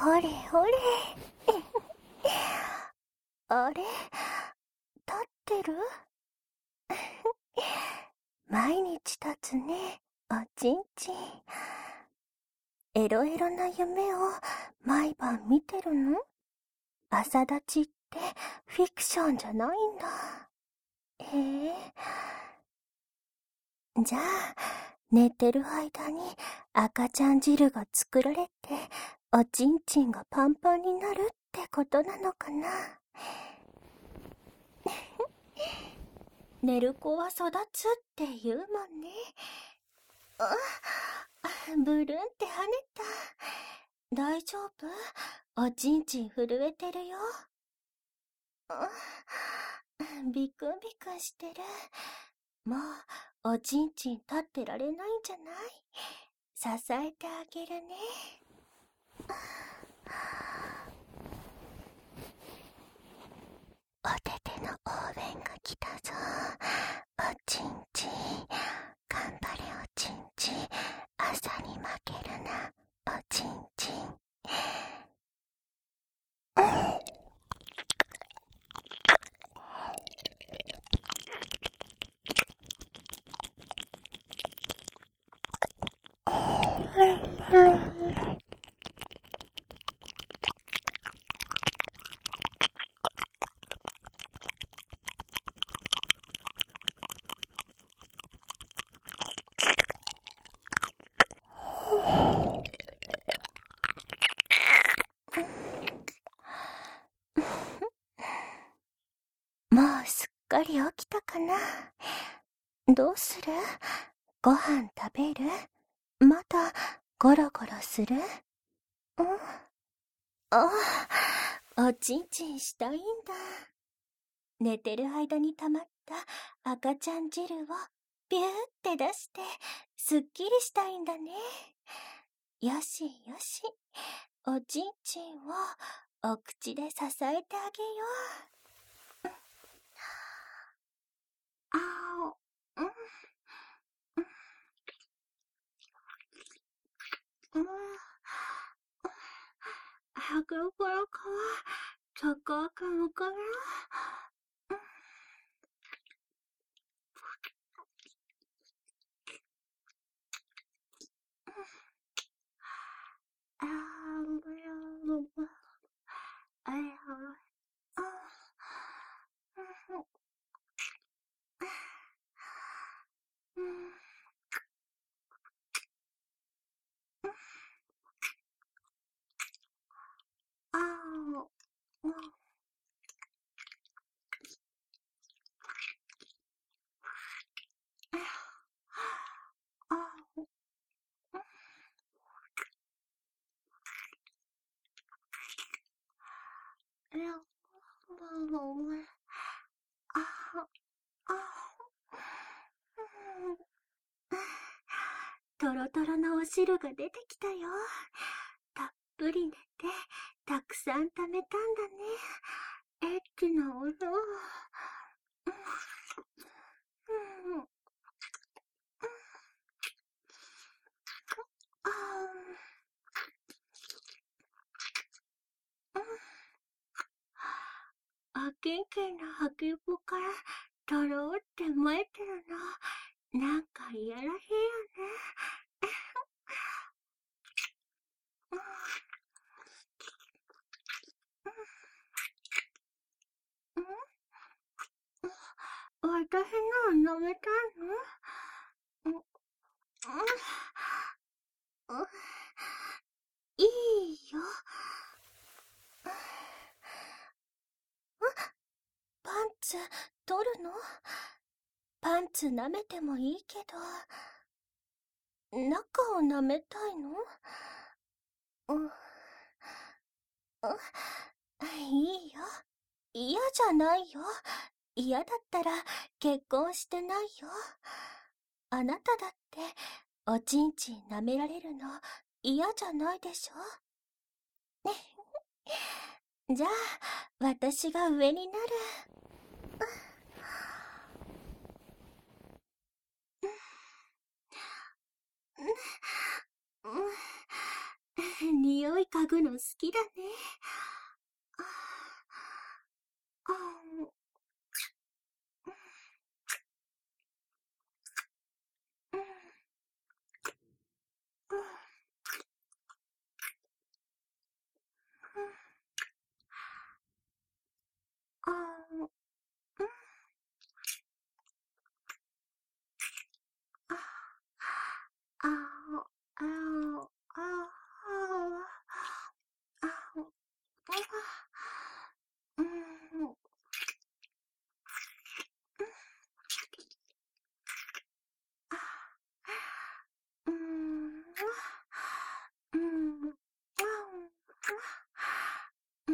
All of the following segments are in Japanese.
ほれほれ。あれ、立ってる？毎日立つね、おちんちん。エロエロな夢を毎晩見てるの？朝立ちってフィクションじゃないんだ。へえ。じゃあ、寝てる間に赤ちゃん汁が作られて、おちんちんがパンパンになるってことなのかな。寝る子は育つって言うもんね。ブルンって跳ねた。大丈夫？おちんちん震えてるよ。ビクンビクンしてる。もう、おちんちん立ってられないんじゃない？支えてあげるね。おてての応援が来たぞ。おちんちん。頑張れおちんちん。朝に負けるな、おちんちん。もうすっかり起きたかな。どうする？ご飯食べる？まだゴロゴロする？あ、おちんちんしたいんだ。寝てる間に溜まった赤ちゃん汁をビューって出してすっきりしたいんだね。よしよし、おちんちんをお口で支えてあげよう。あお、はぐころかは高くむかな。あー、ぶやぶぶ。あやあ、あー、あー、いや、もう、あ、あ、トロトロのお汁が出てきたよ。たっぷり寝て、たくさん溜めたんだね。エッチなお風呂。あけんけんの吐きぶからとろーって燃えてるの。なんかいやらしいよね。私の飲めたの？いいよ。パンツ取るの？パンツ舐めてもいいけど、中を舐めたいの？いいよ。嫌じゃないよ。嫌だったら結婚してないよ。あなただっておちんちん舐められるの嫌じゃないでしょ？じゃあ、私が上になる。匂匂い嗅ぐの好きだね。ああ、うん、うん、うん、ああ、うん、ああ、ああ、ああ、あうん、うん、うん、うん、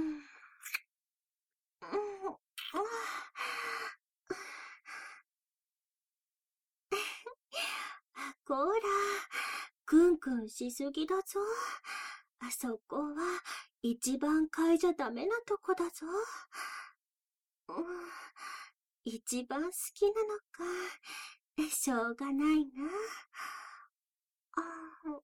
こら、クンクンしすぎだぞ。あそこは一番嗅いじゃダメなとこだぞ。うん、一番好きなのか。しょうがないな。あー、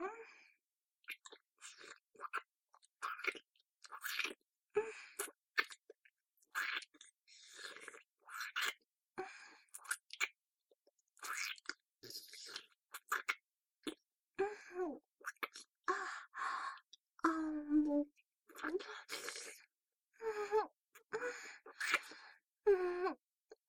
うん、あ、あ、もう、うん、あ、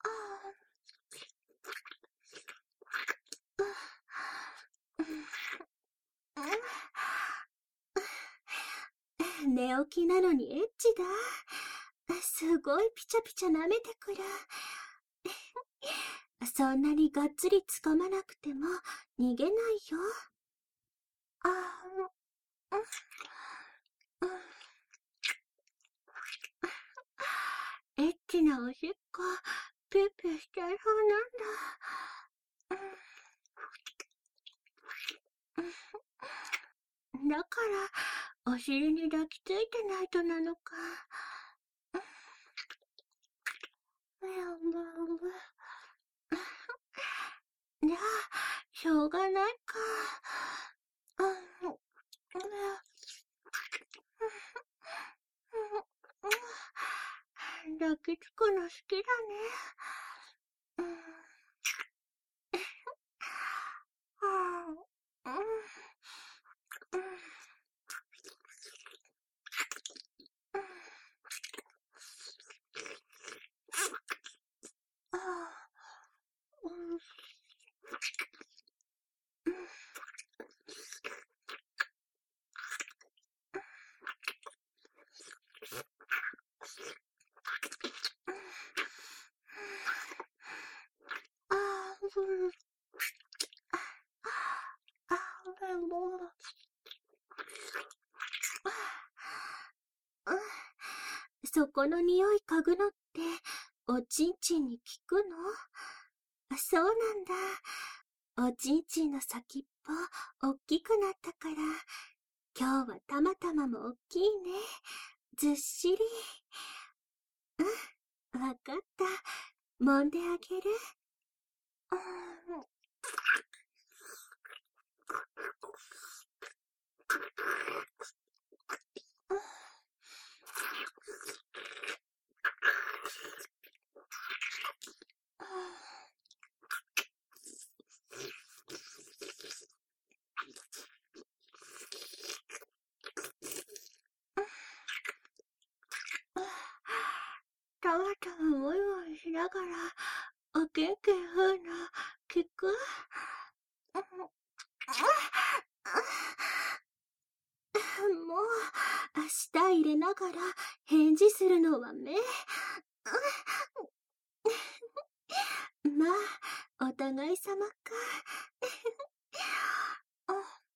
寝起きなのにエッチだ。すごいピチャピチャ舐めてくる。そんなにがっつりつかまなくても逃げないよ。あー、うん、エッチなおしっこ、ピュッピュしちゃいそうなんだ。だから、お尻に抱きついてないとなのか。ブンブンブン。じゃあ、しょうがないか。うん、うん、抱きつくの好きだね。うん、うん、うん、うん、あー、うん、あー、もう、うん、そこの匂い嗅ぐのって、おちんちんに効くの？そうなんだ。おちんちんの先っぽ、おっきくなったから、今日はたまたまもおっきいね。ずっしり。うん、わかった。揉んであげる。うん、たまたまもいもいしながら、おけんけんふうの、聞く？もう、舌入れながら返事するのは目。まあ、お互い様か。あ、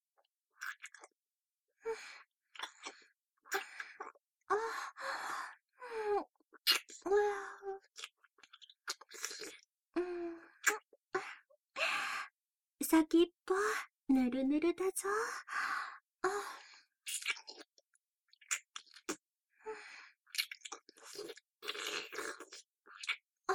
あ、うん、先っぽ、ぬるぬるだぞ。あ、あ、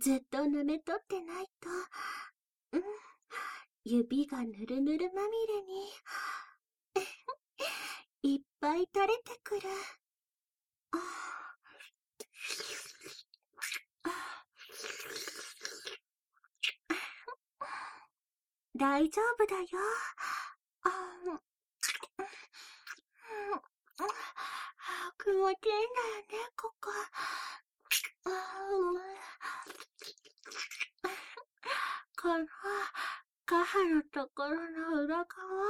ずっと舐めとってないと、指がぬるぬるまみれに、いっぱい垂れてくる。大丈夫だよ。気持ちいいんだよね、ここ。この、カハのところの裏側。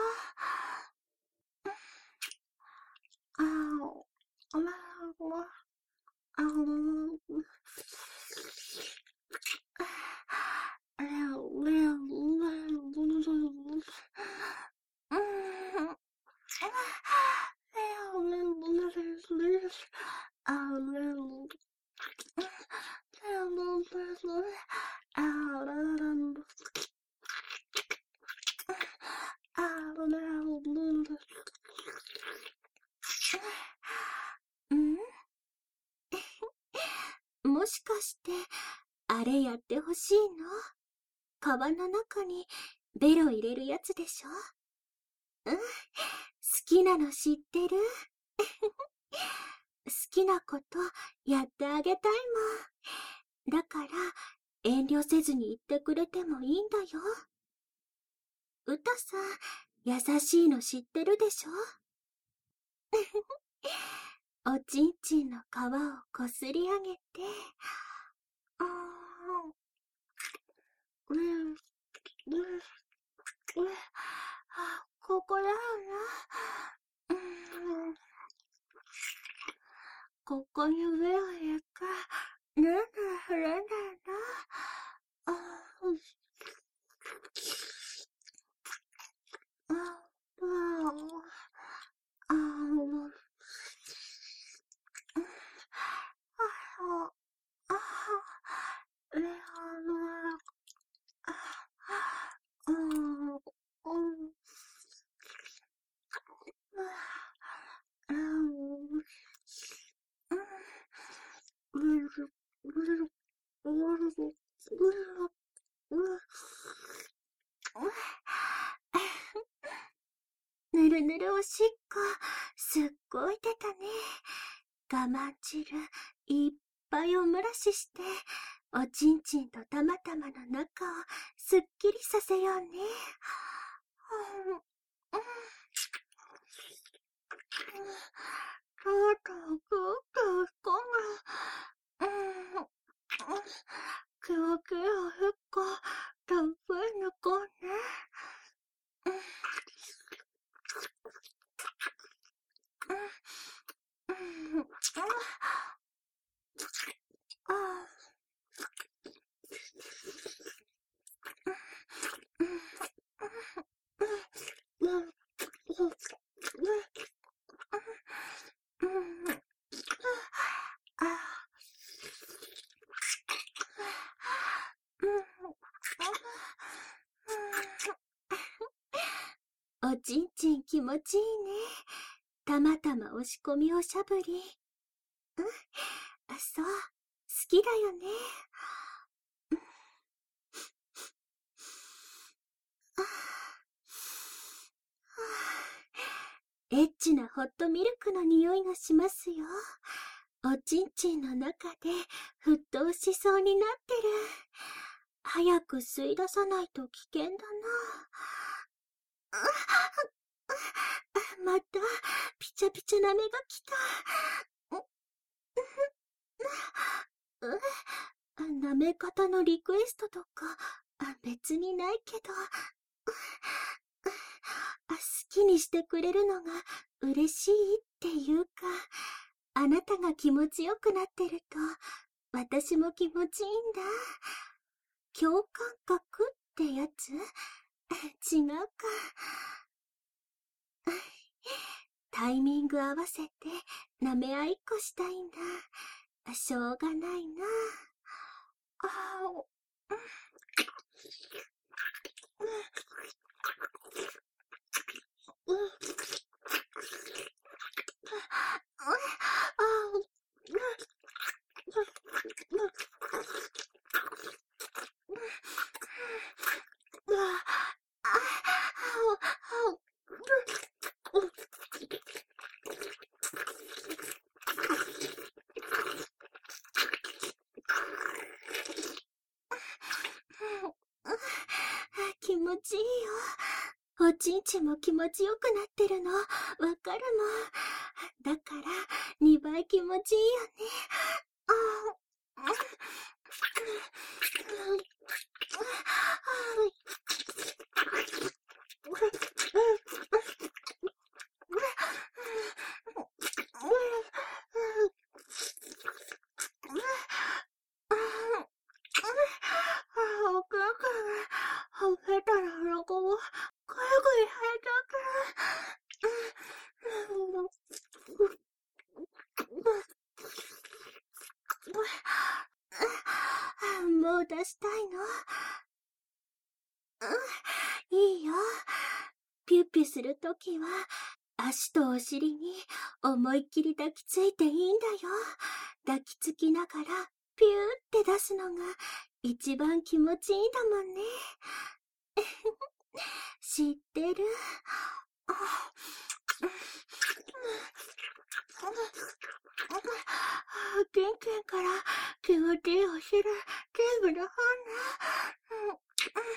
もしかして、あれやってほしいの？川の中にベロ入れるやつでしょ？好きなの知ってる？好きなことやってあげたいもん。だから、遠慮せずに言ってくれてもいいんだよ。うたさん、優しいの知ってるでしょ？おちんちんの皮をこすり上げて、ここだよな。ここに上を入れか、なんだ触れんだよな。ぬるぬるおしっこ、すっごい出たね。我慢汁、いっぱいお蒸らしして、おちんちんとたまたまの中をすっきりさせようね。とうとうぐーっと押し込む。キワキワおしっこ、たっぷり抜こうね。おちんちん気持ちいいね。たまたま押し込みおしゃぶり。そう、好きだよね。エッチなホットミルクの匂いがしますよ。おちんちんの中で沸騰しそうになってる。早く吸い出さないと危険だな。また、ピチャピチャな目が来た。舐め方のリクエストとか、別にないけど、好きにしてくれるのが嬉しいっていうか、あなたが気持ちよくなってると、私も気持ちいいんだ。共感覚ってやつ？違うか。タイミング合わせて舐め合いっこしたいんだ。しょうがないな。 気持ちいいよ。おちんちんも気持ちよくなってるの、わかるもん。だから、2倍気持ちいいよね。ほっぺたの横をぐいぐいもう出したいの？いいよ。ピュッピュするときは、足とお尻に思いっきり抱きついていいんだよ。抱きつきながら、ピューって出すのが一番気持ちいいんだもんね。知ってる？ケンケンから気持ちいいお尻全部出そうね。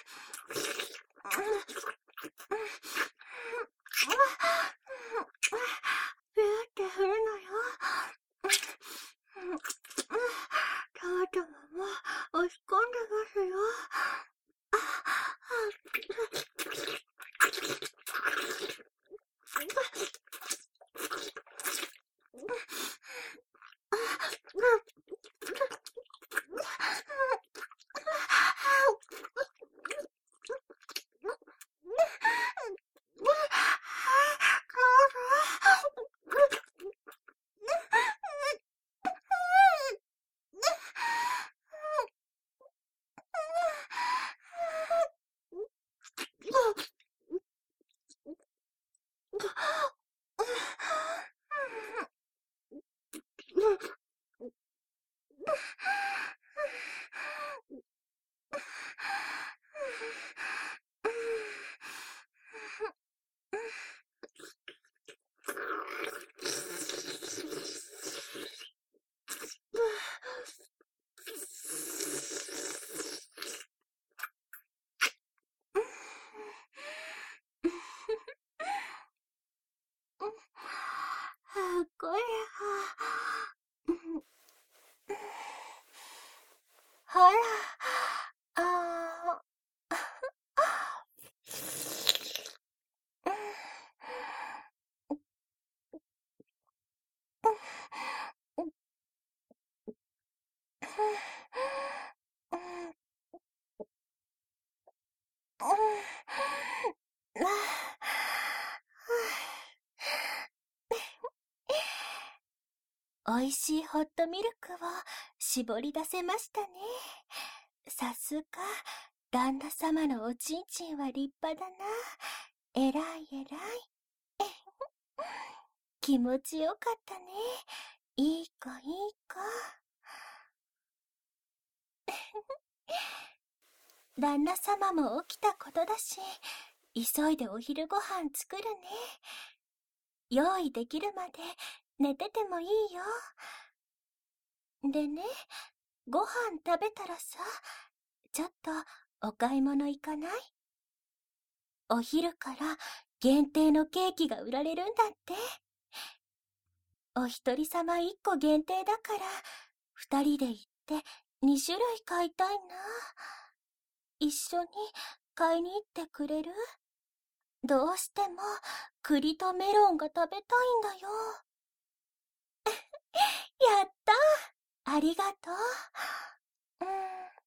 ピューって振るのよ。たまたまも押し込んでますよ。これほら、おいしいホットミルクを絞り出せましたね。さすが、旦那様のおちんちんは立派だな。えらいえらい。気持ちよかったね。いい子いい子。旦那様も起きたことだし、急いでお昼ご飯作るね。用意できるまで寝ててもいいよ。でね、ご飯食べたらさ、ちょっとお買い物行かない？お昼から限定のケーキが売られるんだって。お一人様1個限定だから、2人で行って2種類買いたいな。一緒に買いに行ってくれる？どうしても栗とメロンが食べたいんだよ。やった！ありがとう。